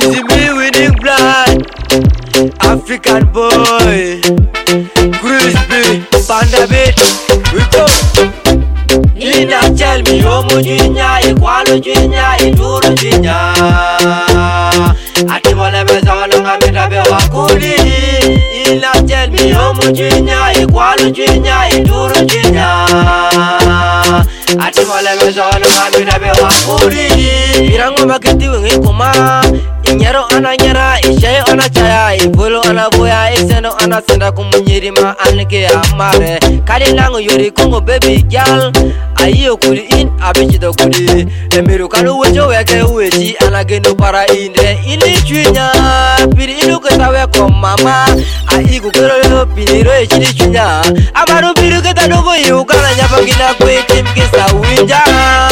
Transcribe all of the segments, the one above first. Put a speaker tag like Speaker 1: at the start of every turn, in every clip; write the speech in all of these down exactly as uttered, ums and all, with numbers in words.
Speaker 1: See me winning blood, African boy, crispy, panda bit, we go. Ina tell me homo jinya, equalo jinya, iduro jinya. Ati mole bezalo ngamita be wakuli. Ina tell me homo jinya, equalo jinya, iduro jinya. Ati mole bezalo ngamita be wakuli. Irango makiti wengi kuma. Inyero ana nyera, ishay ana chaya, ibolo ana boya, iseno ana senda kumunyirima anike amare. Kali nango yuri kongo baby girl, ayo kuri in abichido kuri. Emiru kanu wecho weke uwechi anageno para inde ini chunya. Piri inu ketawe ko mama, aigu kero yo piniro echini chunya. Amaru piru keta nugo yu kana nyapa gina kwe tim kisa winja.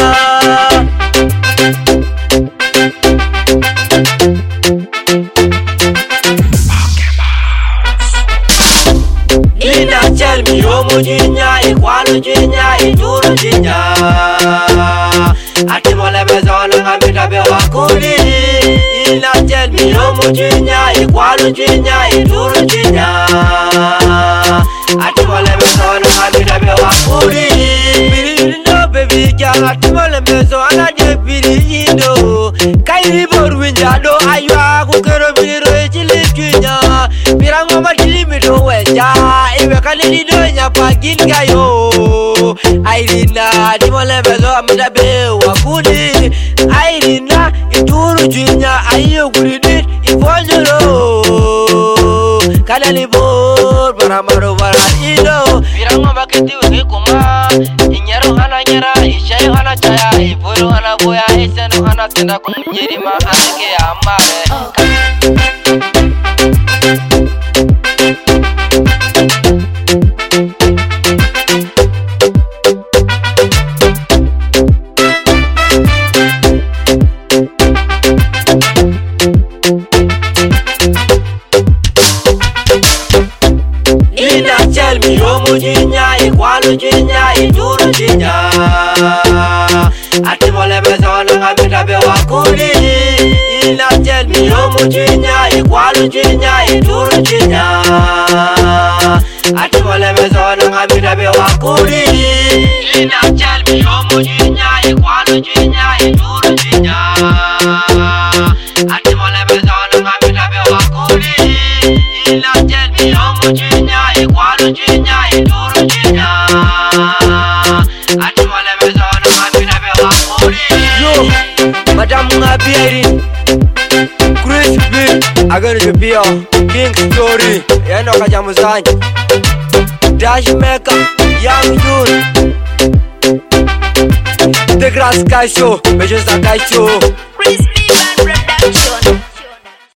Speaker 1: Ina tell me homo jinya, equalo jinya, iduro jinya. Ati mole bezalo ngamita be wakuli. Ina tell me homo jinya, equalo jinya, iduro jinya. Ati mole bezalo ngamita be wakuli. Biri no baby girl, ati mole bezalo ade biri indo. Kairi borwinja do aywa kukero biro echili jinya. Birango matili mido weja. Iwe kanini do nyapa ginga yo. Airina dimole bezo amida be wakuni. Airina iduru jinya ayo guridit ifonjoro. Kanali bor baramaro baraido. Birango makiti wenge kuma. Inyero hana nyera, ishayo hana chaya, ibolo hana boya, iseno hana senda kumunyirima anike amare. Ina tell me homo jinya, equalo jinya, iduro jinya. Ati mole bezalo ngamita be wakuli. Ina tell me homo jinya, equalo jinya, iduro jinya. Ati mole bezalo ngamita be wakuli. Ina tell me homo jinya, equalo jinya, iduro jinya. Ati mole bezalo ngamita be wakuli. Ina tell me homo jinya, equalo jinya, iduro jinya. Ati mole bezalo ngamita be wakuli. Yo, Madam Ngabieri, Crispy, agani jubia, King Story, yeno kajamuzanyi, Dash Maker, Young Dude, The Grass Guy Show, Measures Guy Show.